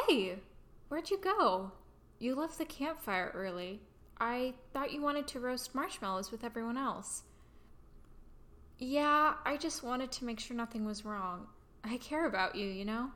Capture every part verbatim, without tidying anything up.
Hey, where'd you go? You left the campfire early. I thought you wanted to roast marshmallows with everyone else. Yeah, I just wanted to make sure nothing was wrong. I care about you, you know?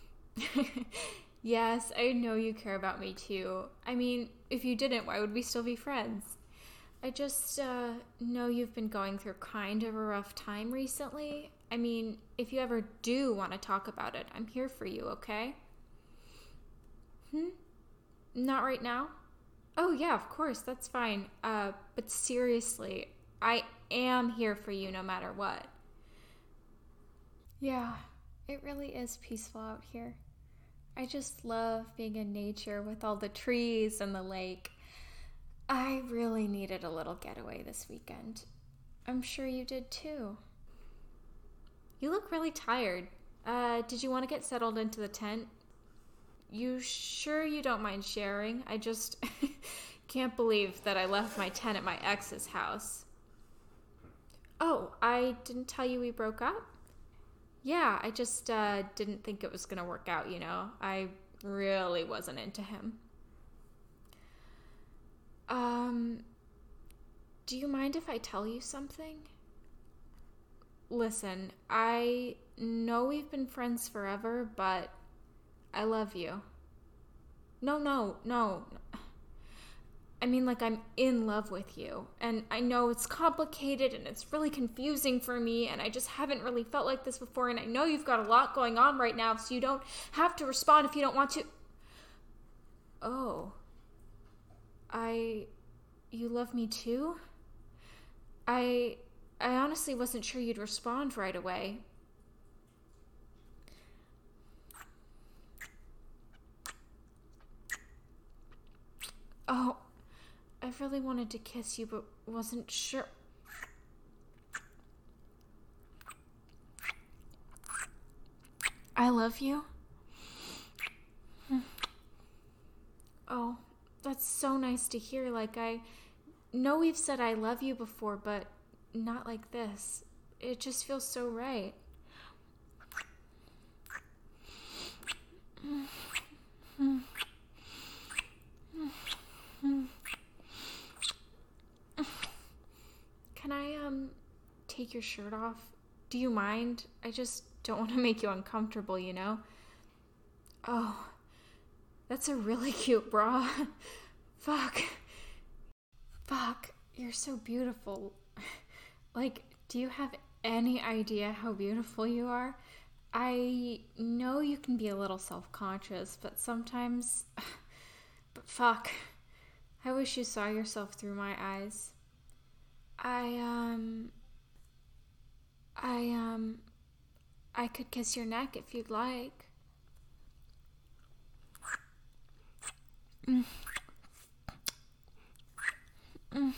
Yes, I know you care about me too. I mean, if you didn't, why would we still be friends? I just, uh, know you've been going through kind of a rough time recently. I mean, if you ever do want to talk about it, I'm here for you, okay? Hmm? Not right now? Oh, yeah, of course, that's fine. Uh, but seriously, I am here for you no matter what. Yeah, it really is peaceful out here. I just love being in nature with all the trees and the lake. I really needed a little getaway this weekend. I'm sure you did too. You look really tired. Uh, did you want to get settled into the tent? You sure you don't mind sharing? I just can't believe that I left my tent at my ex's house. Oh, I didn't tell you we broke up? Yeah, I just uh, didn't think it was going to work out, you know? I really wasn't into him. Um, do you mind if I tell you something? Listen, I know we've been friends forever, but I love you. No, no, no. I mean, like, I'm in love with you. And I know it's complicated and it's really confusing for me, and I just haven't really felt like this before, and I know you've got a lot going on right now, so you don't have to respond if you don't want to. Oh. I... You love me too? I... I honestly wasn't sure you'd respond right away. Oh, I really wanted to kiss you, but wasn't sure. I love you? Oh, that's so nice to hear. Like, I know we've said I love you before, but not like this. It just feels so right. Can I, um, take your shirt off? Do you mind? I just don't want to make you uncomfortable, you know? Oh, that's a really cute bra. Fuck. Fuck, you're so beautiful. Like, do you have any idea how beautiful you are? I know you can be a little self-conscious, but sometimes... But fuck. I wish you saw yourself through my eyes. I, um... I, um... I could kiss your neck if you'd like. Mm. Mm.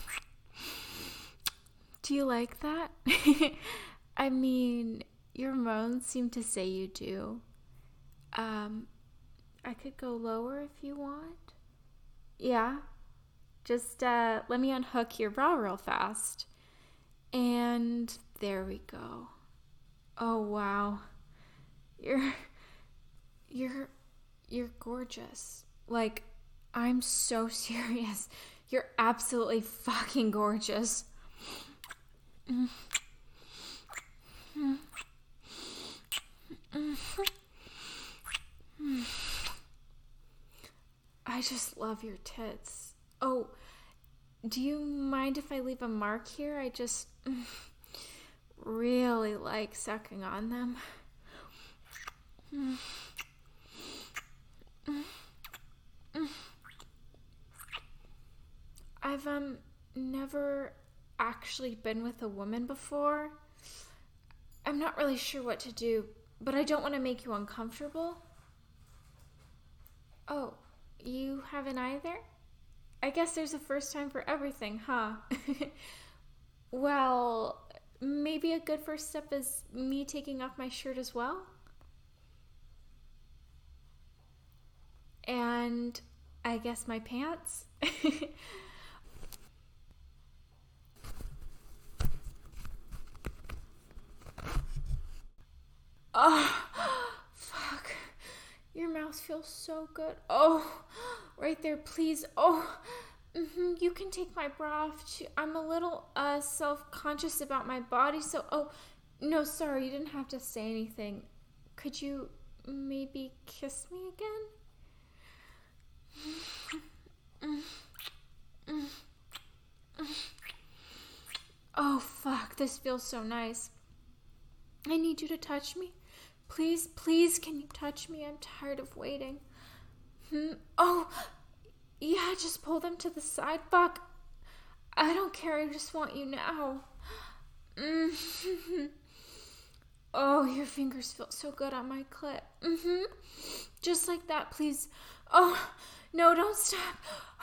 Do you like that? I mean, your moans seem to say you do. Um, I could go lower if you want. Yeah? Just, uh, let me unhook your bra real fast. And there we go. Oh, wow. You're, you're, you're gorgeous. Like, I'm so serious. You're absolutely fucking gorgeous. Mm. Mm. Mm. Mm. I just love your tits. Oh, do you mind if I leave a mark here? I just mm, really like sucking on them. Mm. Mm. Mm. I've, um, never actually been with a woman before. I'm not really sure what to do, but I don't want to make you uncomfortable. Oh, you haven't either? I guess there's a first time for everything, huh? Well, maybe a good first step is me taking off my shirt as well? And I guess my pants? Oh, fuck. Your mouth mouth feels so good. Oh, right there, please. Oh, mm-hmm. You can take my bra off too. I'm a little uh, self-conscious about my body, so, oh, no, sorry, you didn't have to say anything. Could you maybe kiss me again? Oh, fuck, this feels so nice. I need you to touch me. Please, please, can you touch me? I'm tired of waiting. Hmm? Oh, yeah, just pull them to the side. Fuck. I don't care, I just want you now. Mm-hmm. Oh, your fingers feel so good on my clit. Mm-hmm. Just like that, please. Oh, no, don't stop.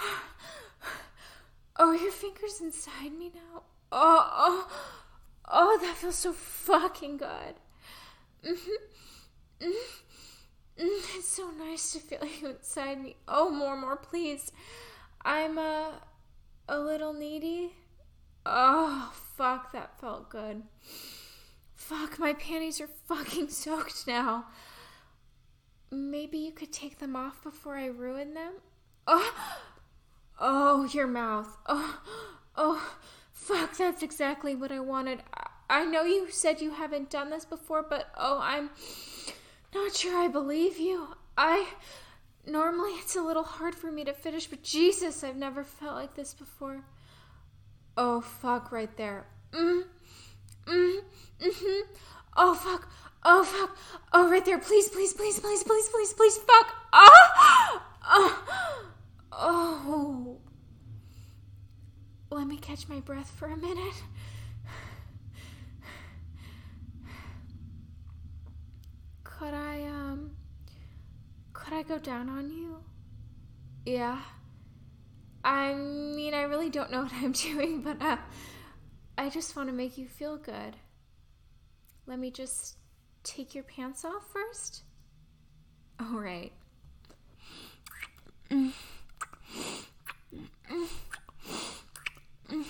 Oh, your fingers inside me now. Oh, oh, oh, that feels so fucking good. Mm-hmm. Mm-hmm. Mm, it's so nice to feel you inside me. Oh, more, more, please. I'm, uh, a little needy. Oh, fuck, that felt good. Fuck, my panties are fucking soaked now. Maybe you could take them off before I ruin them? Oh, oh, your mouth. Oh, oh, fuck, that's exactly what I wanted. I know you said you haven't done this before, but oh, I'm not sure I believe you. I, normally it's a little hard for me to finish, but Jesus, I've never felt like this before. Oh, fuck, right there. Mm, mm, mm-hmm. Oh, fuck. Oh, fuck. Oh, right there. Please, please, please, please, please, please, please, fuck. Oh, oh, oh. Let me catch my breath for a minute. Could I, um, could I go down on you? Yeah. I mean, I really don't know what I'm doing, but, uh, I just want to make you feel good. Let me just take your pants off first. All right. Mm. Mm. Mm.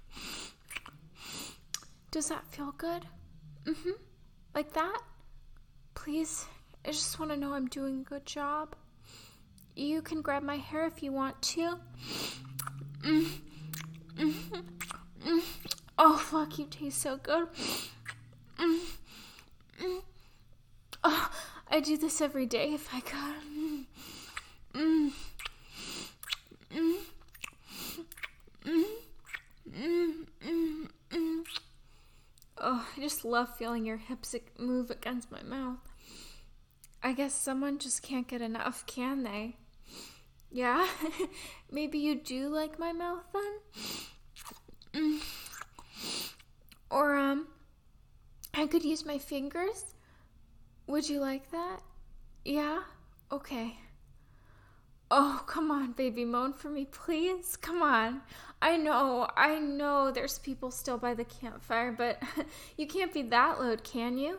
Does that feel good? Mm-hmm. Like that? Please, I just want to know I'm doing a good job. You can grab my hair if you want to. Mm. Mm. Mm. Oh, fuck, you taste so good. Mm. Mm. Oh, I'd do this every day if I could. Mm. Mm. Mm. Mm. Mm. Mm. Oh, I just love feeling your hips move against my mouth. I guess someone just can't get enough, can they? Yeah? Maybe you do like my mouth then? Mm. Or, um, I could use my fingers. Would you like that? Yeah? Okay. Oh, come on, baby, moan for me, please. Come on. I know, I know there's people still by the campfire, but you can't be that loud, can you?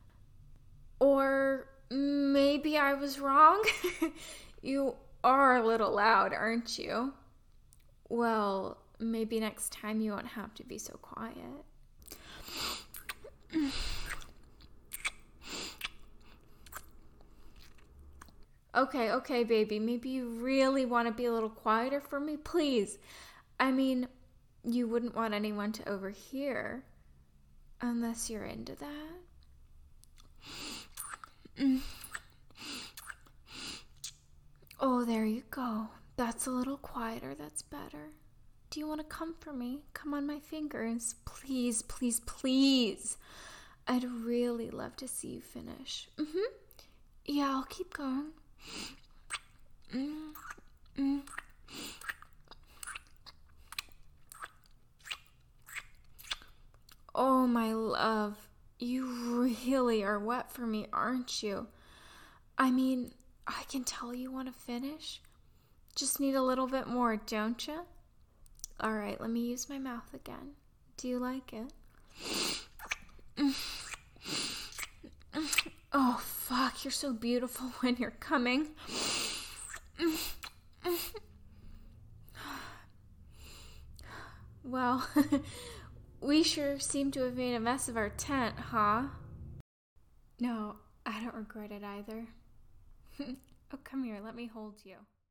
Or maybe I was wrong. You are a little loud, aren't you? Well, maybe next time you won't have to be so quiet. Okay, okay, baby. Maybe you really want to be a little quieter for me? Please. I mean, you wouldn't want anyone to overhear. Unless you're into that. Mm. Oh, there you go. That's a little quieter. That's better. Do you want to come for me? Come on my fingers. Please, please, please. I'd really love to see you finish. Mm-hmm. Yeah, I'll keep going. Mm. Mm. Oh, my love. You really are wet for me, aren't you? I mean, I can tell you want to finish. Just need a little bit more, don't you? All right, let me use my mouth again. Do you like it? Oh, fuck, you're so beautiful when you're coming. Well, we sure seem to have made a mess of our tent, huh? No, I don't regret it either. Oh, come here, let me hold you.